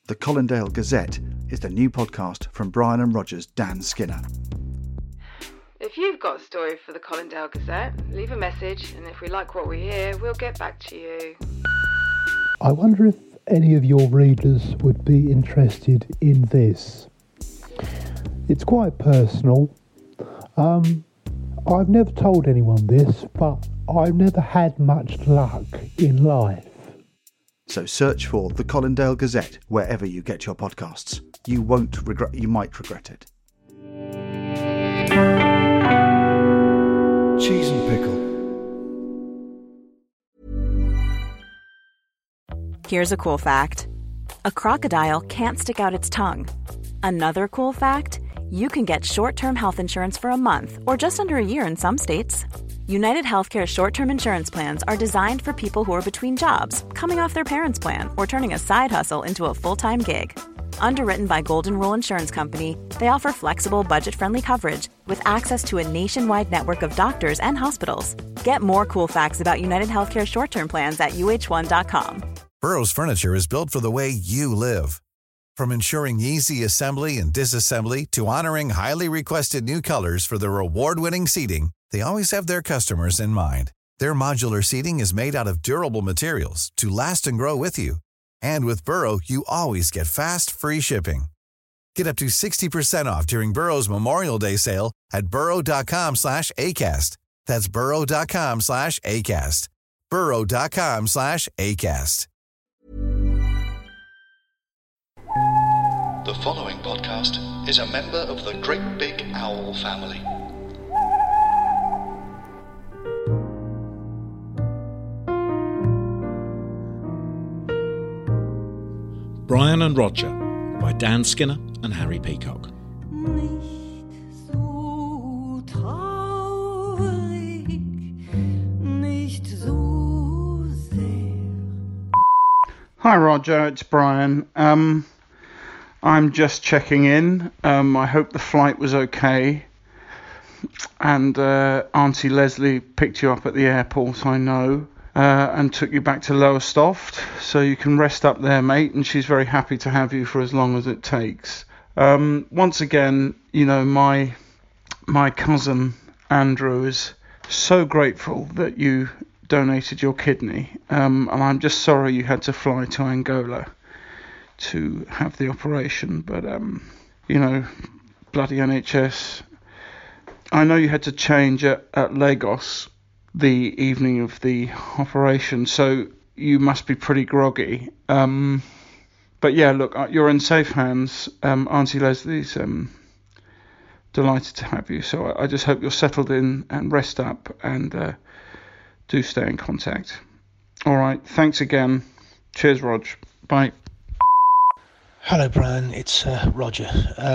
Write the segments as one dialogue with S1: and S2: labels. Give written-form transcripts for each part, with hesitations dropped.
S1: The Colindale Gazette is the new podcast from Brian and Roger's Dan Skinner.
S2: If you've got a story for the Colindale Gazette, leave a message, and if we like what we hear, we'll get back to you.
S3: I wonder if any of your readers would be interested in this. It's quite personal. I've never told anyone this, but I've never had much luck in life.
S1: So search for The Colindale Gazette wherever you get your podcasts. You might regret it. Cheese and pickle.
S4: Here's a cool fact. A crocodile can't stick out its tongue. Another cool fact, you can get short-term health insurance for a month or just under a year in some states. United Healthcare short-term insurance plans are designed for people who are between jobs, coming off their parents' plan, or turning a side hustle into a full-time gig. Underwritten by Golden Rule Insurance Company, they offer flexible, budget-friendly coverage with access to a nationwide network of doctors and hospitals. Get more cool facts about United Healthcare short-term plans at uh1.com.
S5: Burrow's furniture is built for the way you live. From ensuring easy assembly and disassembly to honoring highly requested new colors for their award-winning seating, they always have their customers in mind. Their modular seating is made out of durable materials to last and grow with you. And with Burrow, you always get fast, free shipping. Get up to 60% off during Burrow's Memorial Day sale at burrow.com/ACAST. That's burrow.com/ACAST. burrow.com/ACAST.
S6: The following podcast is a member of the Great Big Owl family.
S7: Brian and Roger by Dan Skinner and Harry Peacock.
S8: Hi Roger, it's Brian. I'm just checking in. I hope the flight was okay. And Auntie Leslie picked you up at the airport, I know, and took you back to Lowestoft. So you can rest up there, mate, and she's very happy to have you for as long as it takes. Once again, you know, my cousin Andrew is so grateful that you donated your kidney. And I'm just sorry you had to fly to Angola to have the operation, but you know, bloody NHS. I know you had to change at Lagos the evening of the operation, so you must be pretty groggy. But yeah, look, you're in safe hands. Auntie Leslie's delighted to have you, so I just hope you're settled in and rest up, and do stay in contact. All right, thanks again. Cheers, Rog. Bye.
S9: Hello, Brian. It's Roger.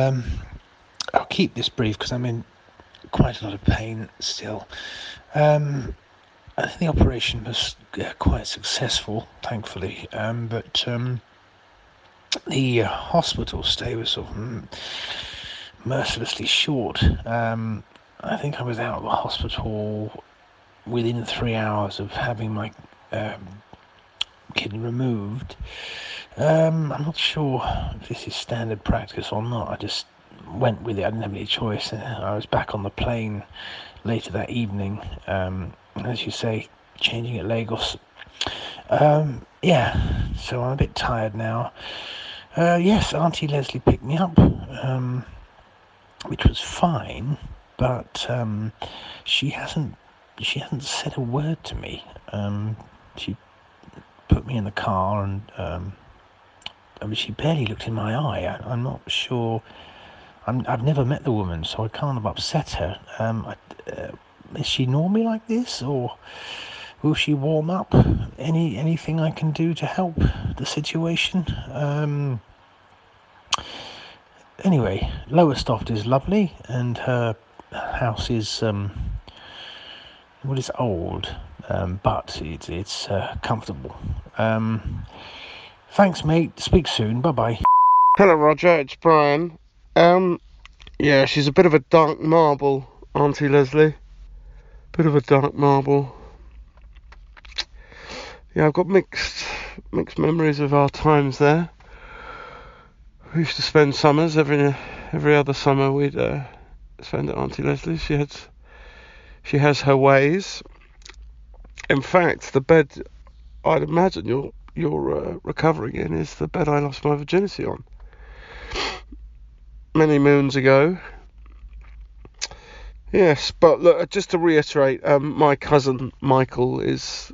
S9: I'll keep this brief because I'm in quite a lot of pain still. I think the operation was quite successful, thankfully. But the hospital stay was sort of mercilessly short. I think I was out of the hospital within 3 hours of having my kidney removed. I'm not sure if this is standard practice or not. I just went with it. I didn't have any choice. I was back on the plane later that evening. As you say, changing at Lagos. Yeah, so I'm a bit tired now. Yes, Auntie Leslie picked me up, which was fine, but she hasn't said a word to me. She put me in the car and I mean, she barely looked in my eye. I'm not sure. I've never met the woman, so I can't have upset her. Is she normally like this, or will she warm up? Anything I can do to help the situation? Anyway, Lowestoft is lovely, and her house is well, it's old, but it's comfortable. Thanks, mate. Speak soon. Bye-bye.
S8: Hello, Roger. It's Brian. Yeah, she's a bit of a dark marble, Auntie Leslie. Bit of a dark marble. Yeah, I've got mixed memories of our times there. We used to spend summers every other summer. We'd spend at Auntie Leslie's. She has her ways. In fact, the bed I'd imagine you're recovering in is the bed I lost my virginity on many moons ago. Yes, but look, just to reiterate, my cousin Michael is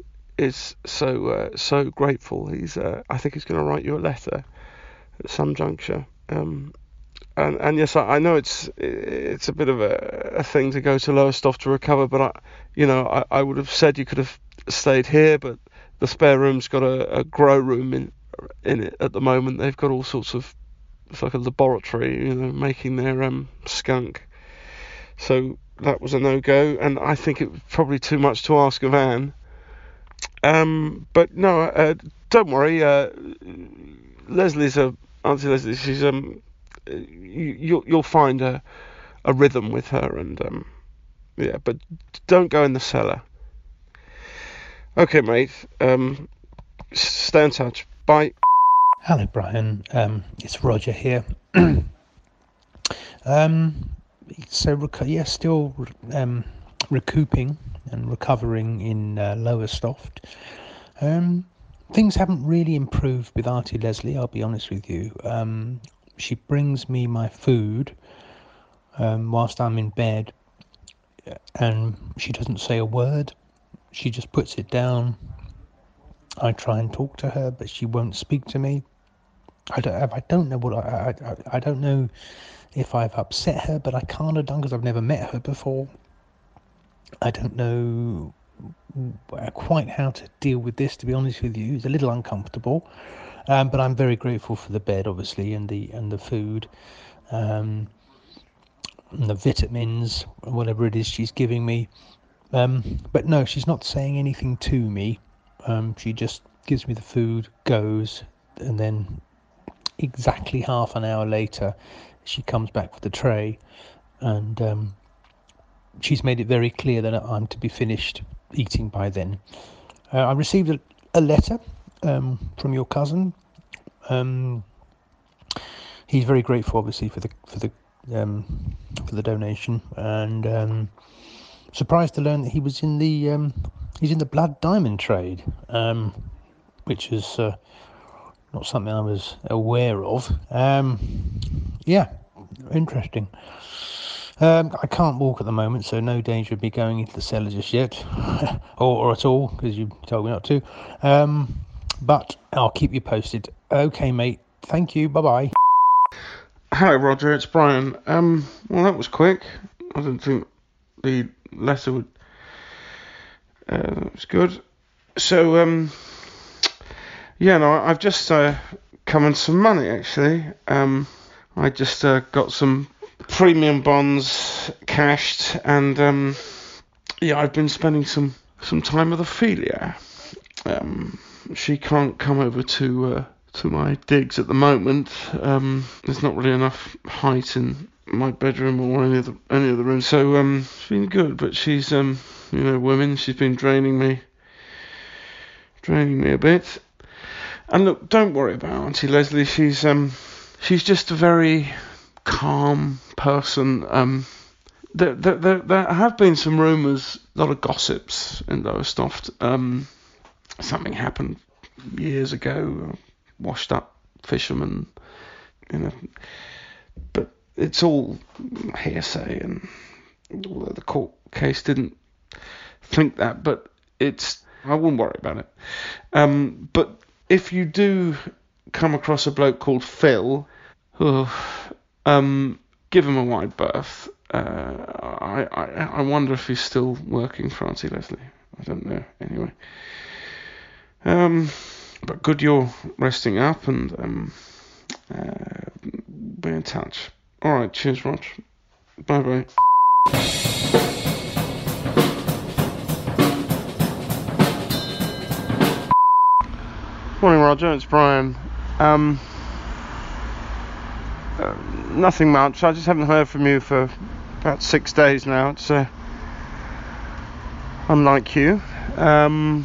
S8: so grateful. I think he's going to write you a letter at some juncture. And yes, I know it's a bit of a thing to go to Lowestoft to recover, but I would have said you could have stayed here, but the spare room's got a grow room in it at the moment. They've got all sorts of, it's like a laboratory, making their skunk. So that was a no-go, and I think it was probably too much to ask of Anne. But no, don't worry. Auntie Leslie, she's you'll find a rhythm with her, and but don't go in the cellar. Okay, mate. Stay in touch. Bye.
S9: Hello, Brian. It's Roger here. Still recouping and recovering in Lowestoft. Things haven't really improved with Auntie Leslie, I'll be honest with you. She brings me my food whilst I'm in bed, and she doesn't say a word. She just puts it down. I try and talk to her, but she won't speak to me. I don't know if I've upset her, but I can't have done because I've never met her before. I don't know quite how to deal with this, to be honest with you. It's a little uncomfortable, but I'm very grateful for the bed, obviously, and the food, and the vitamins, whatever it is she's giving me. But no, she's not saying anything to me. She just gives me the food, goes, and then exactly half an hour later she comes back with the tray, and she's made it very clear that I'm to be finished eating by then. I received a letter from your cousin. He's very grateful, obviously, for the donation, and surprised to learn that he was in the blood diamond trade, which is not something I was aware of. Interesting. I can't walk at the moment, so no danger of me going into the cellar just yet, or at all, because you told me not to. But I'll keep you posted. Okay, mate. Thank you. Bye-bye.
S8: Hello, Roger. It's Brian. Well, that was quick. I didn't think the letter would. That was good. So, I've just come on some money, actually. I just got some premium bonds cashed, and I've been spending some time with Ophelia. She can't come over to my digs at the moment. There's not really enough height in my bedroom or any of the rooms, so it's been good. But she's women, she's been draining me a bit. And look, don't worry about Auntie Leslie. She's just a very calm person. There have been some rumours, a lot of gossips in Lowestoft. Something happened years ago, washed up fisherman, but it's all hearsay, and although the court case didn't think that, but I wouldn't worry about it. But if you do come across a bloke called Phil, give him a wide berth. I wonder if he's still working for Auntie Leslie. I don't know. Anyway, but good you're resting up, and be in touch. All right, cheers, Rog. Bye bye. Morning, Roger. It's Brian. Nothing much. I just haven't heard from you for about 6 days now. It's unlike you. I'm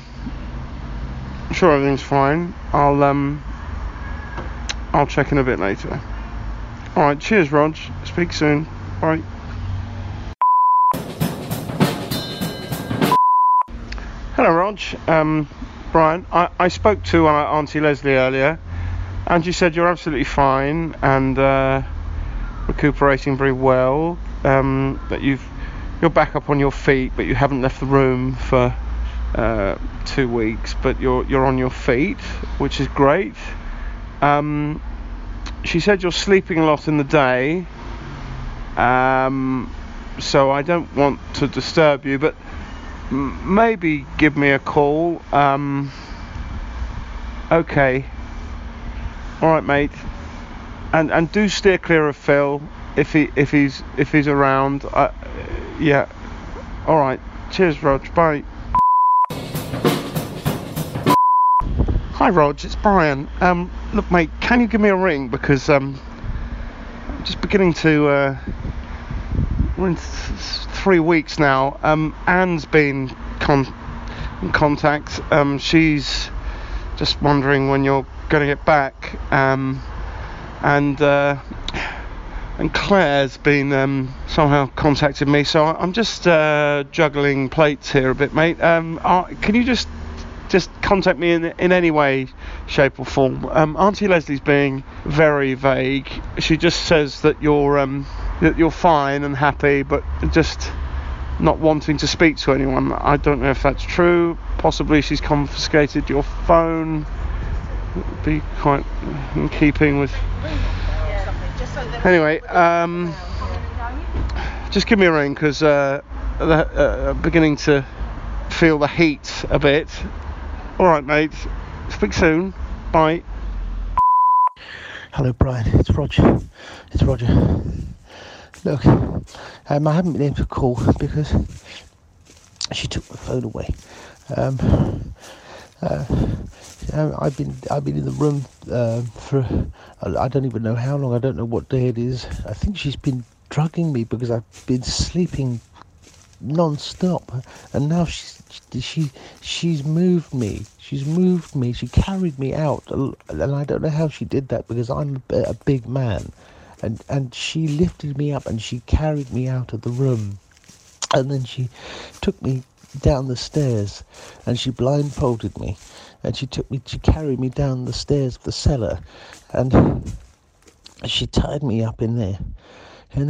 S8: sure everything's fine. I'll check in a bit later. All right, cheers, Rog. Speak soon. Bye. Hello, Rog. Brian, I spoke to Auntie Leslie earlier, and you said you're absolutely fine and recuperating very well. That you're back up on your feet, but you haven't left the room for 2 weeks, but you're on your feet, which is great. She said you're sleeping a lot in the day, so I don't want to disturb you, but maybe give me a call. Okay. All right, mate. And do steer clear of Phil if he's around. Yeah. All right. Cheers, Rog. Bye. Hi, Rog. It's Brian. Look, mate, can you give me a ring, because I'm just beginning to. We're in 3 weeks now. Anne's been in contact. She's just wondering when you're going to get back. And Claire's been somehow contacted me, so I'm just juggling plates here a bit, mate. Can you just contact me in any way, shape or form? Auntie Leslie's being very vague. She just says that you're fine and happy, but just not wanting to speak to anyone. I don't know if that's true. Possibly she's confiscated your phone. It would be quite in keeping with... Anyway, just give me a ring, because I'm beginning to feel the heat a bit. All right, mate. Speak soon. Bye.
S9: Hello, Brian. It's Roger. Look, I haven't been able to call because she took my phone away. I've been in the room for I don't even know how long. I don't know what day it is. I think she's been drugging me because I've been sleeping non-stop, and now she's moved me. She carried me out, and I don't know how she did that, because I'm a big man, and she lifted me up and she carried me out of the room, and then she took me down the stairs and she blindfolded me, and she carried me down the stairs of the cellar, and she tied me up in there, and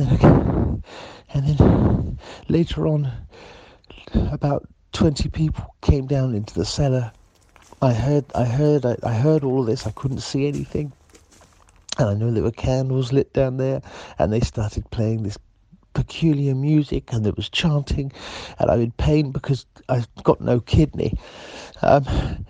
S9: then later on, about 20 people came down into the cellar. I heard all of this. I couldn't see anything, and I know there were candles lit down there, and they started playing this peculiar music, and there was chanting, and I'm in pain because I've got no kidney, but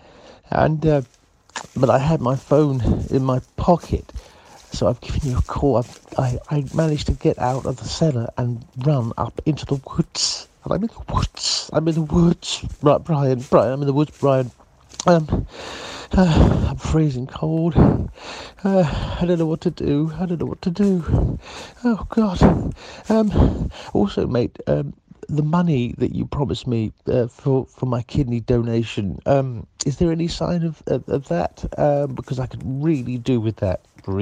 S9: I had my phone in my pocket, so I've given you a call. I managed to get out of the cellar and run up into the woods, and I'm in the woods, right, Brian, I'm in the woods, Brian. I'm freezing cold. I don't know what to do. Oh, God. Also, mate, the money that you promised me for my kidney donation, is there any sign of that? Because I could really do with that.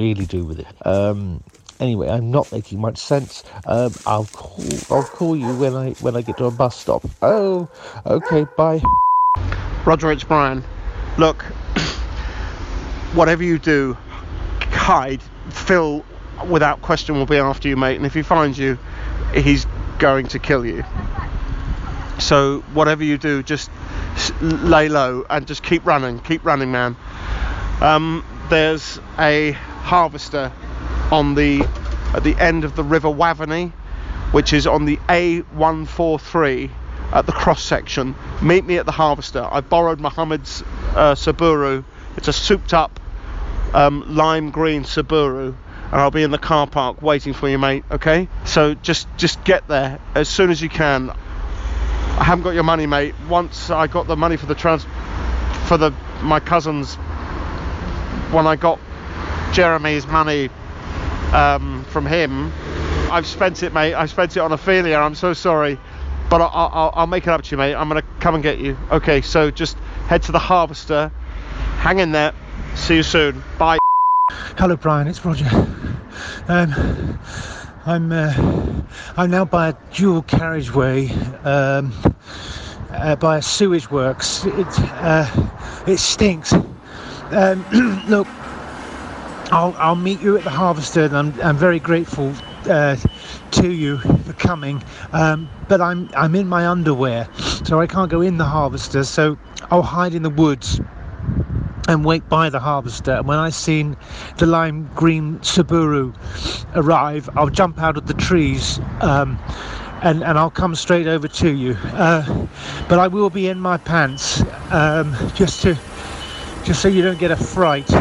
S9: Anyway, I'm not making much sense. I'll call you when I get to a bus stop. Oh, okay, bye.
S8: Roger, it's Brian. Look, whatever you do, hide. Phil, without question, will be after you, mate. And if he finds you, he's going to kill you. So whatever you do, just lay low and just keep running, man. There's a harvester at the end of the River Waveney, which is on the A143 at the cross section. Meet me at the harvester. I borrowed Mohammed's Subaru. It's a souped up lime green Subaru, and I'll be in the car park waiting for you, mate. Okay? So just get there as soon as you can. I haven't got your money, mate. Once I got the money for my cousins, when I got Jeremy's money from him, I've spent it, mate. I spent it on Ophelia. I'm so sorry, but I'll make it up to you, mate. I'm gonna come and get you. Okay, so just head to the harvester. Hang in there. See you soon. Bye.
S3: Hello, Brian. It's Roger.
S9: I'm now by a dual carriageway, by a sewage works. It stinks. Look, I'll meet you at the harvester, and I'm very grateful to you for coming. But I'm in my underwear, so I can't go in the harvester. So I'll hide in the woods and wait by the harvester. And when I've seen the lime green Subaru arrive, I'll jump out of the trees and I'll come straight over to you. But I will be in my pants, just so you don't get a fright.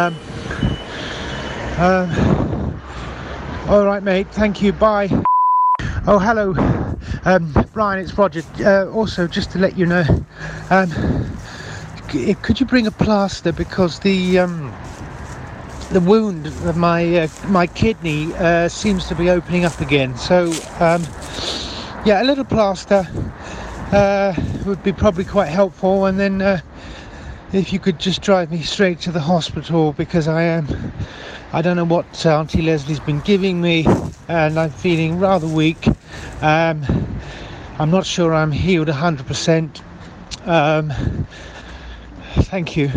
S9: All right, mate. Thank you. Bye. Oh, hello, Brian. It's Roger. Also, just to let you know, could you bring a plaster, because the wound of my kidney seems to be opening up again. So yeah, a little plaster would be probably quite helpful. And then if you could just drive me straight to the hospital, because I don't know what Auntie Leslie's been giving me, and I'm feeling rather weak. I'm not sure I'm healed 100%. Thank you.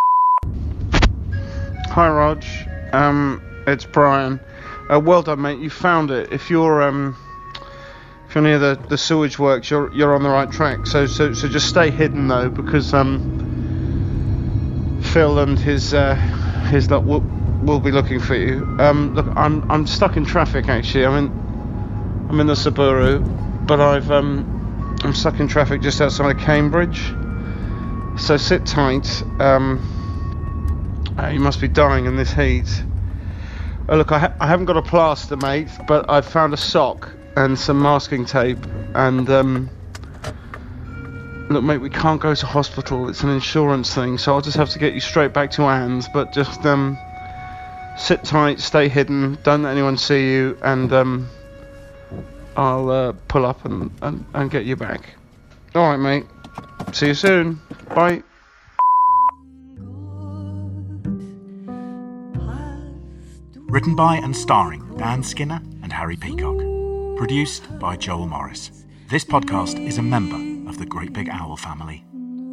S8: Hi, Rog. It's Brian. Well done, mate. You found it. If you're near the sewage works, you're on the right track. So just stay hidden though, because Phil and his lot will be looking for you. Look, I'm stuck in traffic actually. I'm in the Subaru, but I'm stuck in traffic just outside of Cambridge. So sit tight. You must be dying in this heat. Look, I haven't got a plaster, mate, but I've found a sock and some masking tape. And look, mate, we can't go to hospital. It's an insurance thing, so I'll just have to get you straight back to Anne's. But just sit tight, stay hidden, don't let anyone see you, and I'll pull up and get you back. All right, mate. See you soon. Bye.
S7: Written by and starring Dan Skinner and Harry Peacock. Produced by Joel Morris. This podcast is a member of the Great Big Owl family.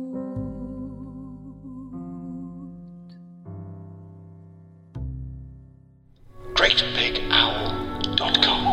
S6: GreatBigOwl.com.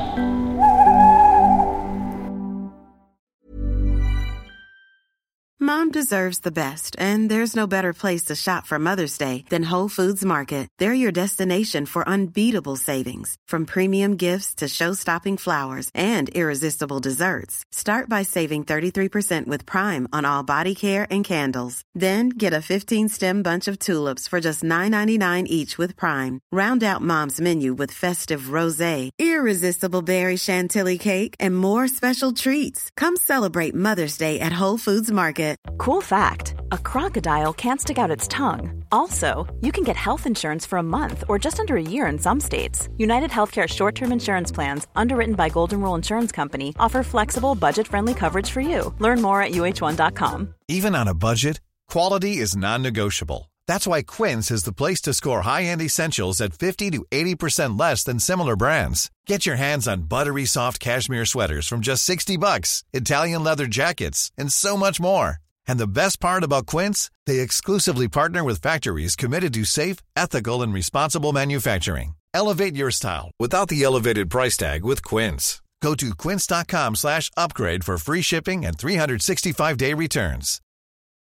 S10: Mom deserves the best, and there's no better place to shop for Mother's Day than Whole Foods Market. They're your destination for unbeatable savings, from premium gifts to show-stopping flowers and irresistible desserts. Start by saving 33% with Prime on all body care and candles. Then get a 15-stem bunch of tulips for just $9.99 each with Prime. Round out Mom's menu with festive rosé, irresistible berry chantilly cake, and more special treats. Come celebrate Mother's Day at Whole Foods Market.
S4: Cool fact, a crocodile can't stick out its tongue. Also, you can get health insurance for a month or just under a year in some states. United Healthcare short-term insurance plans, underwritten by Golden Rule Insurance Company, offer flexible, budget-friendly coverage for you. Learn more at uh1.com.
S5: Even on a budget, quality is non-negotiable. That's why Quince is the place to score high-end essentials at 50 to 80% less than similar brands. Get your hands on buttery soft cashmere sweaters from just $60, Italian leather jackets, and so much more. And the best part about Quince, they exclusively partner with factories committed to safe, ethical, and responsible manufacturing. Elevate your style without the elevated price tag with Quince. Go to quince.com/upgrade for free shipping and 365-day returns.